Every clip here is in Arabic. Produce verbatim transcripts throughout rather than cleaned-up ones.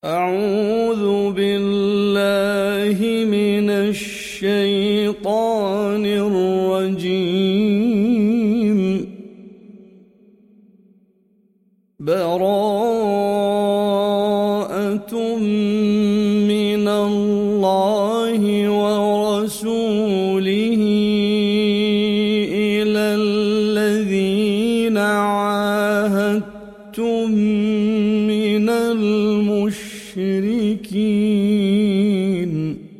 أعوذ بالله من الشيطان الرجيم. براءة من الله ورسوله إلى الذين عاهدتم من المشركين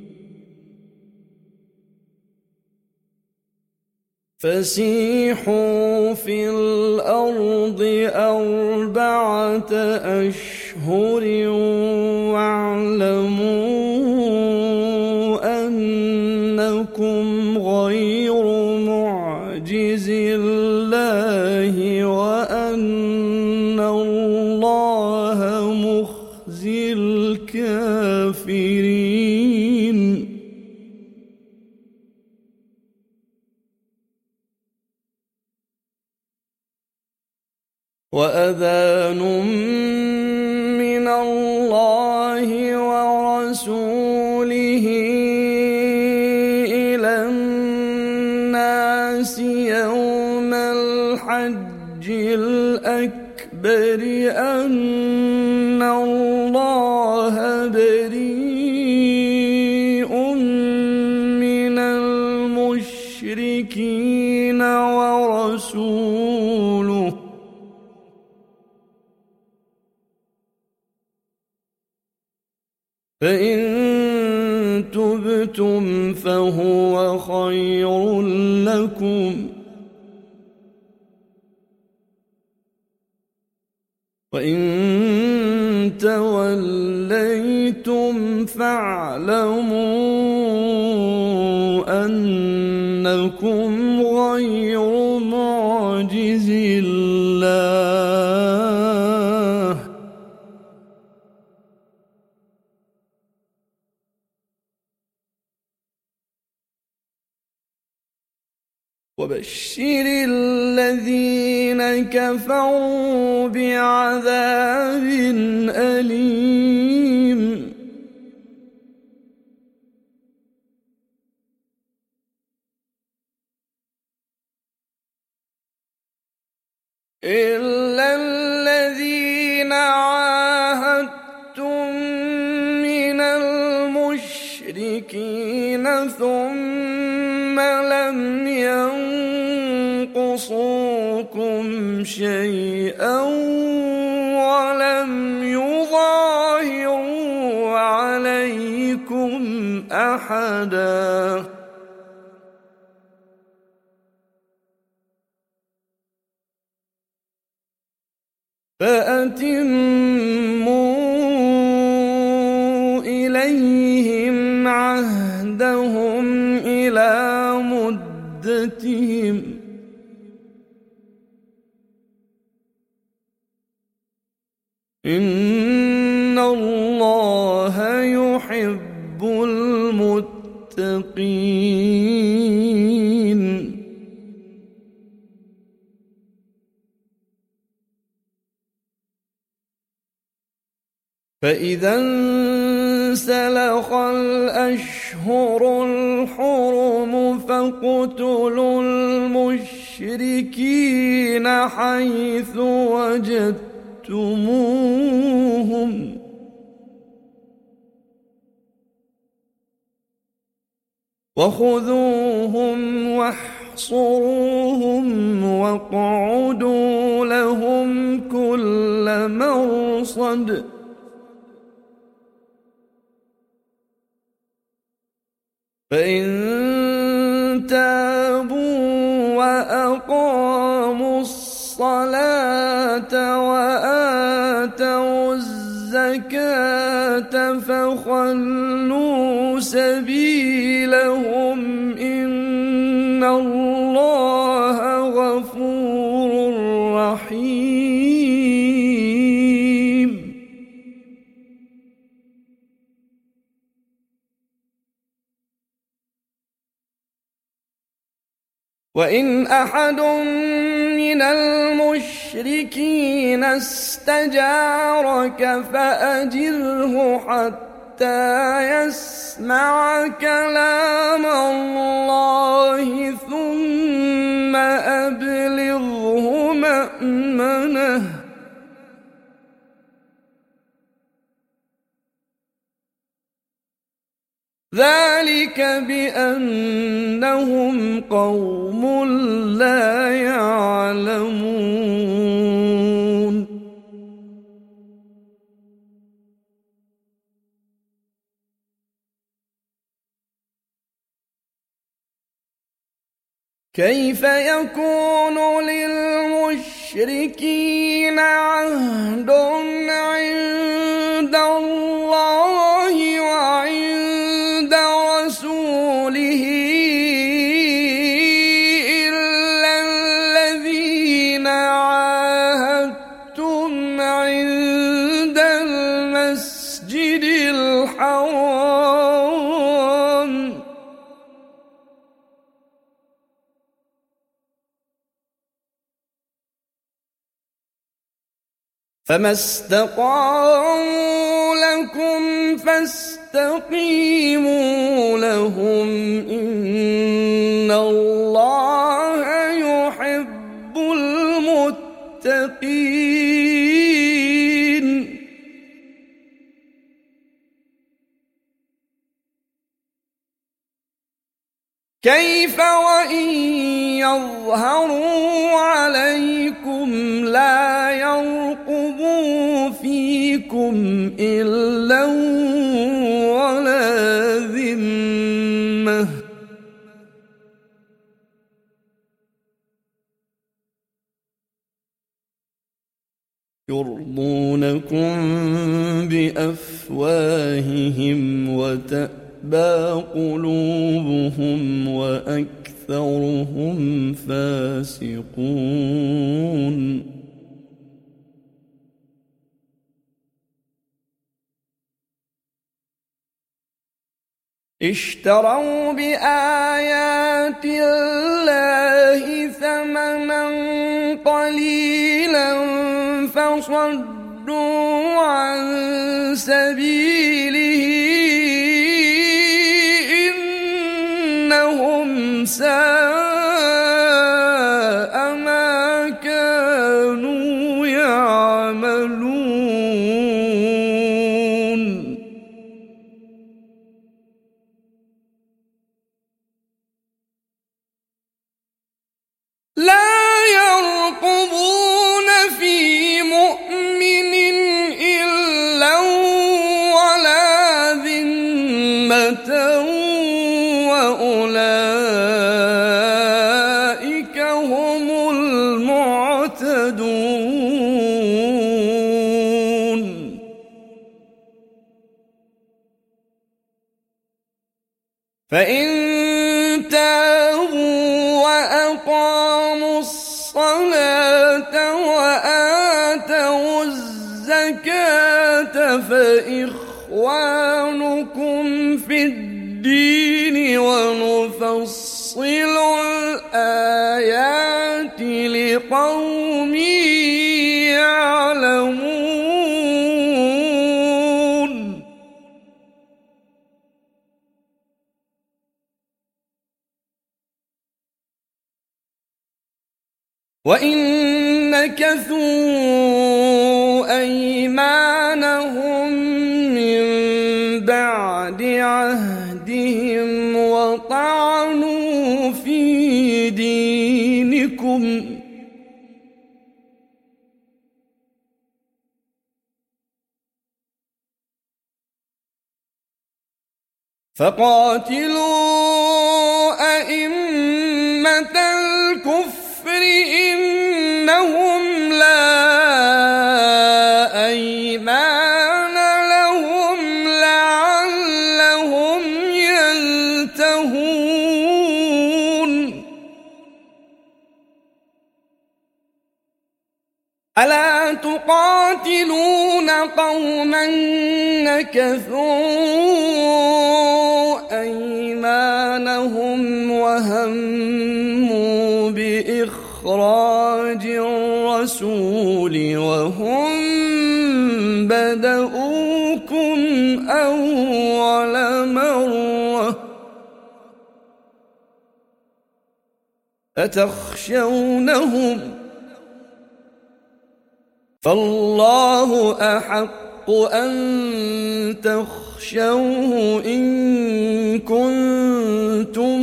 فسيحوا في الأرض أربعة أشهر واعلموا أنكم غير معجز الله وأن الله مخزي الكافرين. وأذان من الله ورسوله إلى الناس يوم الحج الأكبر أن الله بريء من المشركين ورسوله فإن تبتم فهو خير لكم وإن توليتم فاعلموا أنكم غير معجز الله وبشر الذين كفروا بعذاب أليم. إلا الذين عاهدتم من المشركين ثم لم ينقصوكم شيئا ولم يظاهروا عليكم أحدا فأتموا إليهم عهدهم إلى مدتهم إن الله يحب المتقين. فإذا انسلخ الأشهر الحرم فاقتلوا المشركين حيث وجدتموهم وخذوهم واحصروهم واقعدوا لهم كل مرصد فإن تابوا وأقاموا الصلاة وآتوا الزكاة فخلوا سبيلهم إن الله غفور رحيم. وإن أحد من المشركين استجارك فأجره حتى يسمع كلام الله ثم أبلغه مأمنه ذلك بأنهم قوم لا يعلمون كيف يكون للمشركين عهد عند الله وعند رسوله إلا الذين عاهدتم عند المسجد الحرام فما استقاموا لكم فاستقيموا لهم إن الله يحب المتقين كيف وإن يظهروا عليكم لا يرقبوا فيكم إلا ولا ذمة يرضونكم بأفواههم وتأبى قلوبهم وأكثرهم فاسقون اشتروا بآيات الله ثمنا قليلا فصدوا عن سبيله إنهم ساء ما كانوا يعملون لا يرقبون في مؤمن إلا ولا ذمة وأولئك هم المعتدون فإن تابوا وأقاموا الصلاة وآتوا الزكاة فإخوانكم في الدين ونفصل الآيات لقوم يعلمون وإن نكثوا أيمانهم من بعد عهدهم وطعنوا في دينكم فقاتلوا أئمة الكفر إنهم لا أيمان لهم لعلهم ينتهون ألا تقاتلون قوما نكثوا أيمانهم وهموا الرسول وهم بدؤوكم أول مرة أتخشونهم فالله أحق أن تخشوه إن كنتم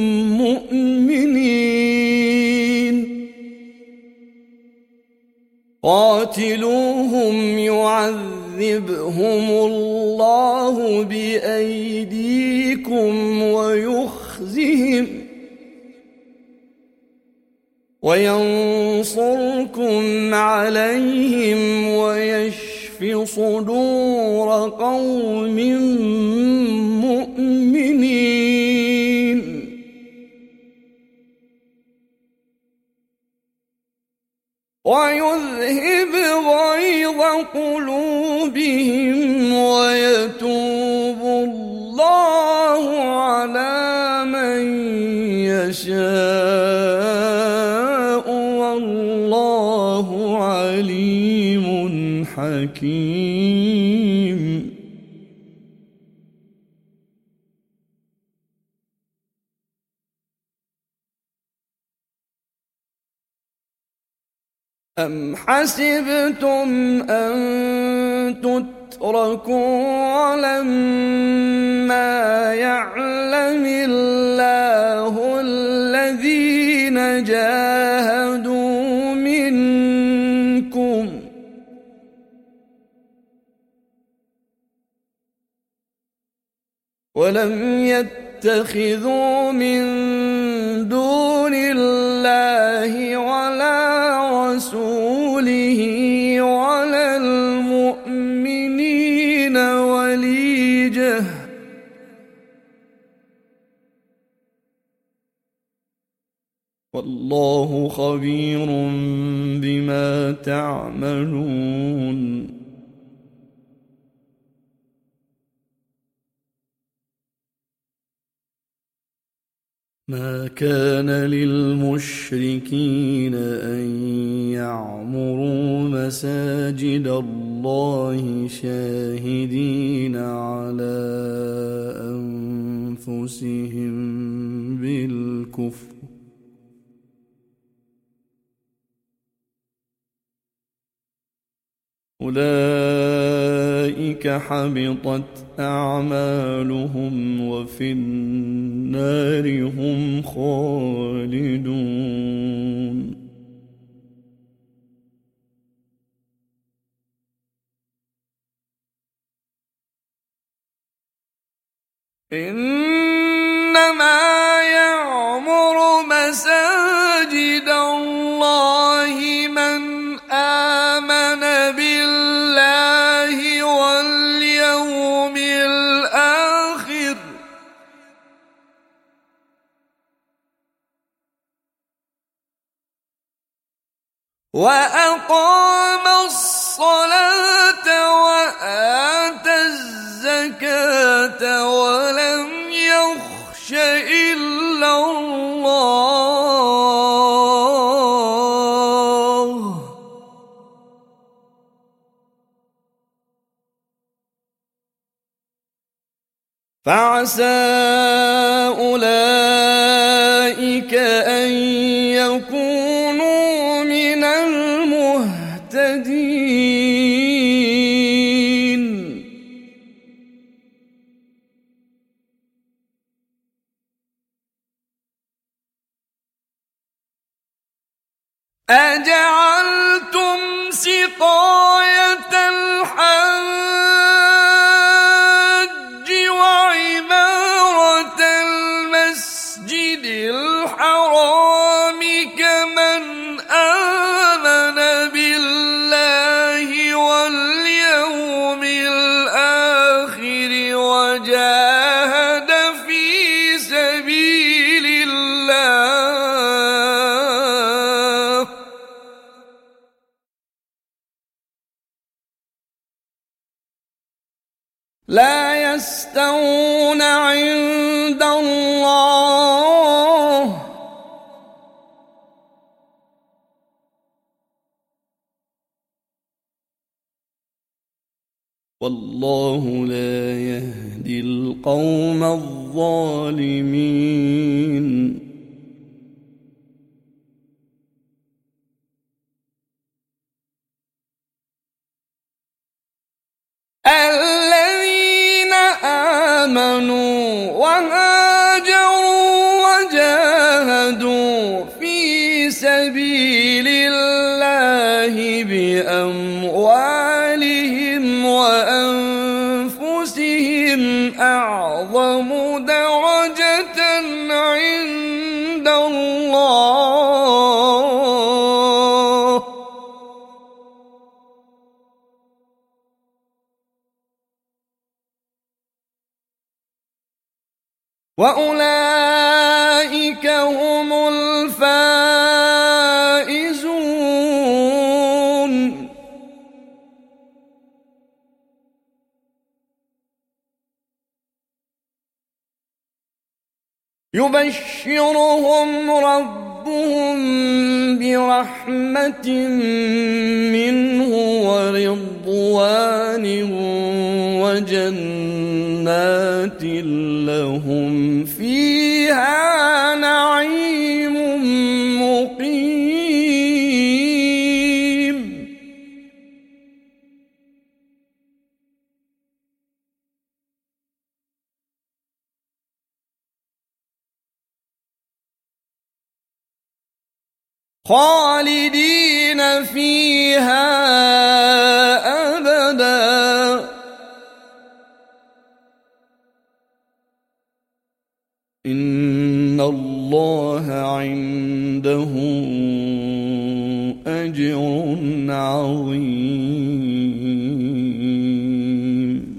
مؤمنين قاتلوهم يعذبهم الله بأيديكم ويخزهم وينصركم عليهم ويشف صدور قوم مؤمنين ويذهب غيظ قلوبهم ويتوب الله على من يشاء والله عليم حكيم. أم حسبتم أن تتركوا ولما يعلم الله الذين جاهدوا منكم ولم يتخذوا من دون الله ولا رسوله ولا المؤمنين وليجة والله خبير بما تعملون. ما كان للمشركين أن يعمروا مساجد الله شاهدين على أنفسهم بالكفر أولئك حبطت أعمالهم وفي النار هم خالدون. إنما يعمر مساجد الله من آمن بالله واليوم الآخر وأقام الصلاة وآتى الزكاة ولم يخش إلا الله فعسى أولئك أن يكونوا من المهتدين. أجعلتم سقاية الحاج وعمارة المسجد الحرام كمن آمن بالله واليوم الآخر وجاهد في سبيل الله لا يستوون عند الله والله لا يهدي القوم الظالمين. الذين آمنوا وهاجروا وجاهدوا في سبيل الله بأموالهم وأنفسهم أعظم درجة عند الله، وأولئك هم الفائزون. يبشرهم ربهم برحمة منه ورضوان وجنات لهم فيها نعيم مقيم. خالدين فيها أبدا. إن الله عنده أجر عظيم.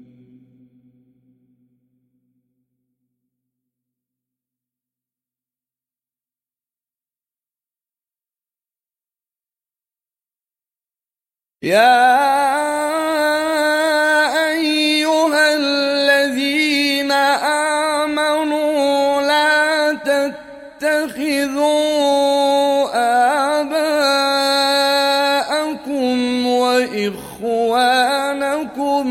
يا أيها الذين آمنوا لا تتخذوا آباءكم وإخوانكم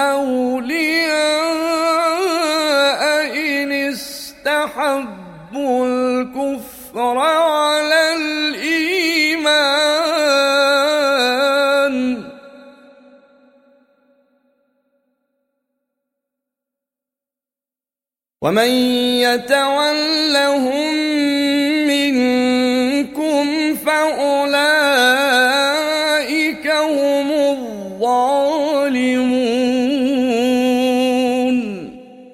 أولياء إن استحبوا الكفر على الإيمان، ومن يتولهم منكم فأولئك هم الظالمون.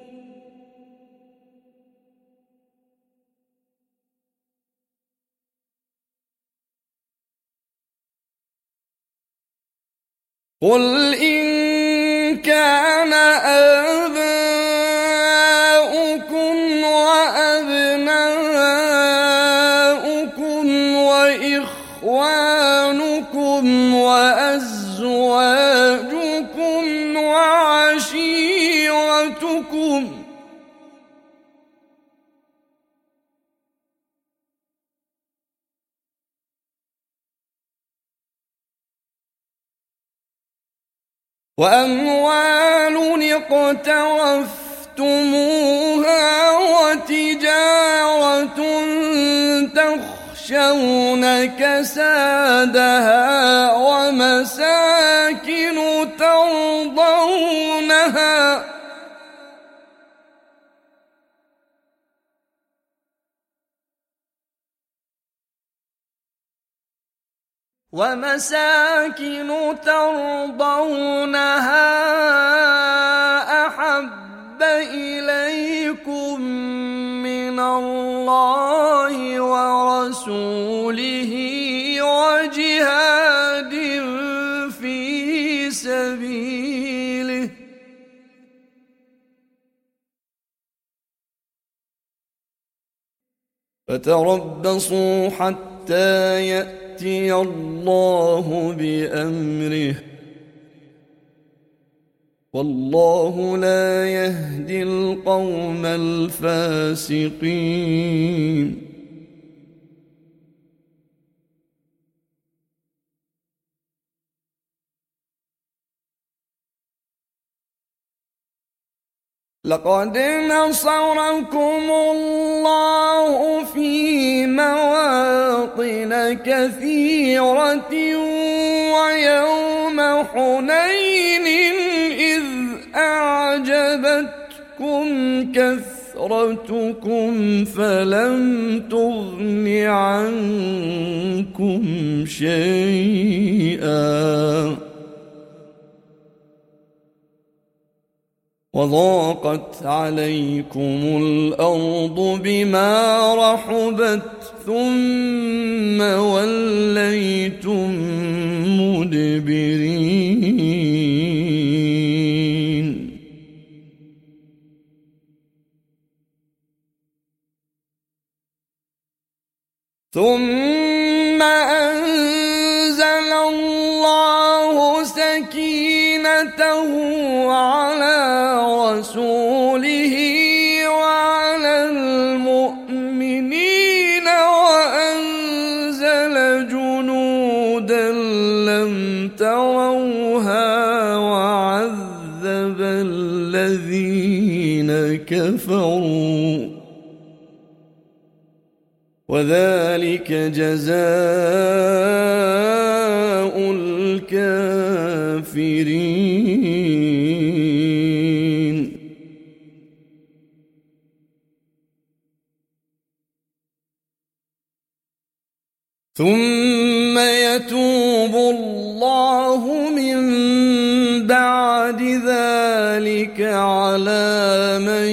قل إن كان آباؤكم وأبناؤكم وإخوانكم وأزواجكم وعشيرتكم وأموال اقترفتموها وتجارة تخشون كسادها ومساكن ترضونها ومساكن ترضونها أحب إليكم من الله ورسوله وجهاد في سبيله فتربصوا حتى يأتي الله بأمره والله لا يهدي القوم الفاسقين. لقد نصركم الله في مواطن كثيرة ويوم حنين إذ أعجبتكم كثرتكم فلم تغن عنكم شيئا وضاقت عليكم الأرض بما رحبت ثم وليتم مدبرين ثم أنزل الله سكينته على رسوله وعلى المؤمنين وأنزل جنودا لم تروها وعذب الذين كفروا وذلك جزاء الكافرين ثم يتوب الله من بعد ذلك على من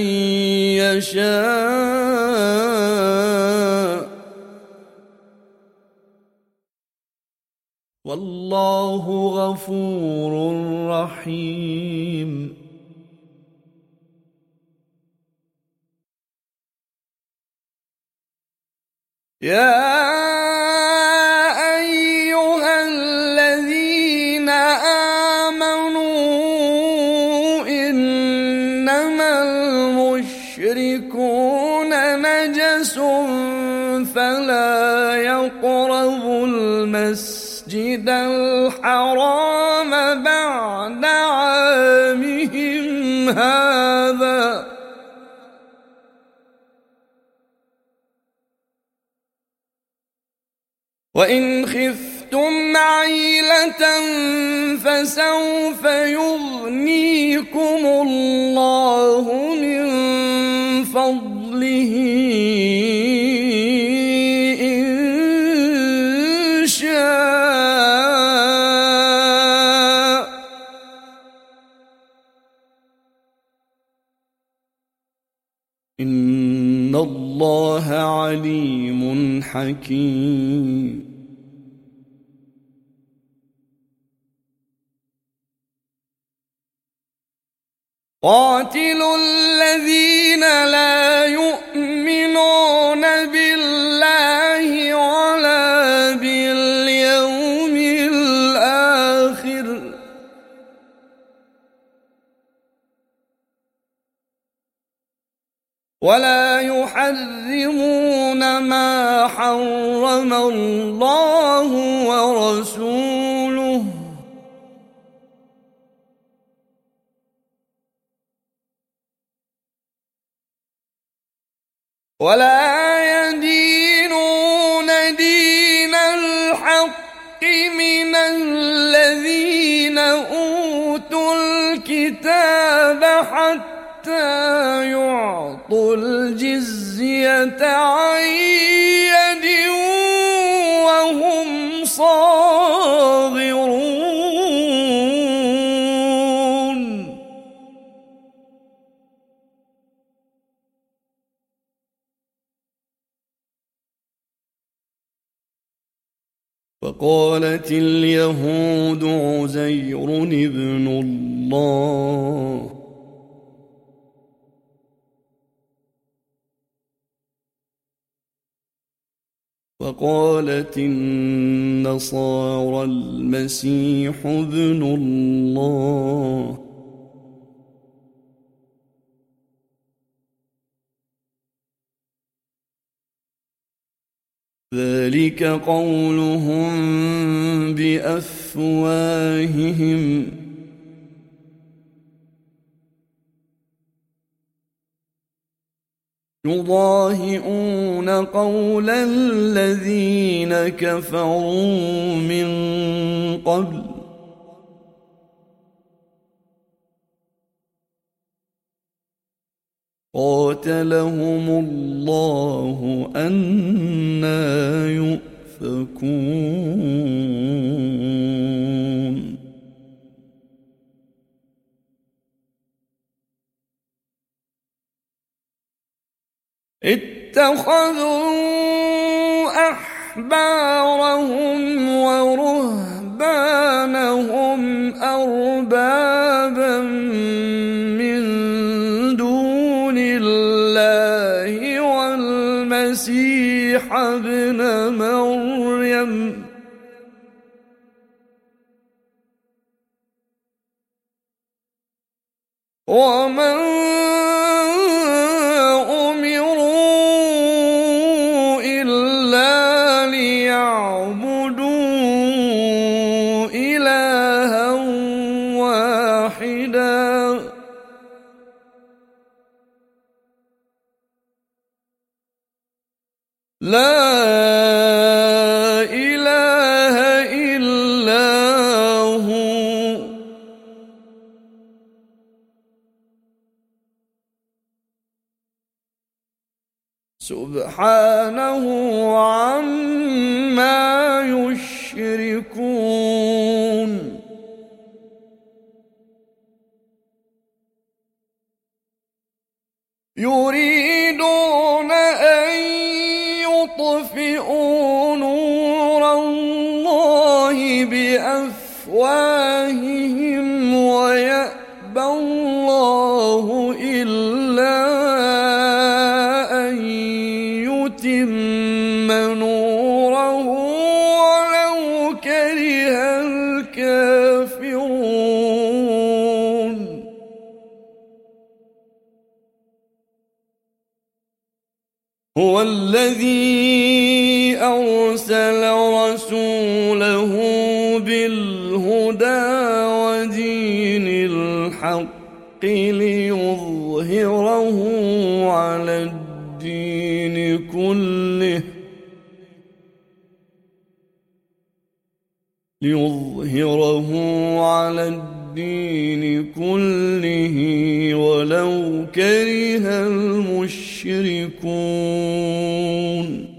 يشاء والله غفور رحيم يا أيها الذين آمنوا إنما المشركون نجس فلا يقربوا المسجد الحرام بعد عامهم هذا وإن خفتم عيلة فسوف يغنيكم الله من فضله إن شاء إن الله عليم حكيم قاتلوا الذين لا يؤمنون بالله ولا باليوم الآخر ولا يحرمون ما حرم الله ورسوله ولا يدينون دين الحق من الذين أوتوا الكتاب حتى يعطوا الجزية عن يد وهم صاغرون وقالت اليهود عزير ابن الله وقالت النصارى المسيح ابن الله ذلك قولهم بأفواههم يضاهئون قول الذين كفروا من قبل قاتلهم الله أنى يؤفكون اتخذوا أحبارهم ورهبانهم أربابا من دون الله والمسيح ابن مريم ومن لا إله إلا هو سبحانه عما يشركون يريدون أن يطفئوا نور الله بأفواههم ويأبى الله إلا أن يتم نوره ولو كره الكافرون هو الذي أرسل رسوله بالهدى ودين الحق ليظهره على الدين كله ليظهره على الدين كله ولو كره المشركون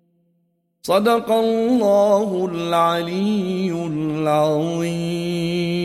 صدق الله العلي العظيم.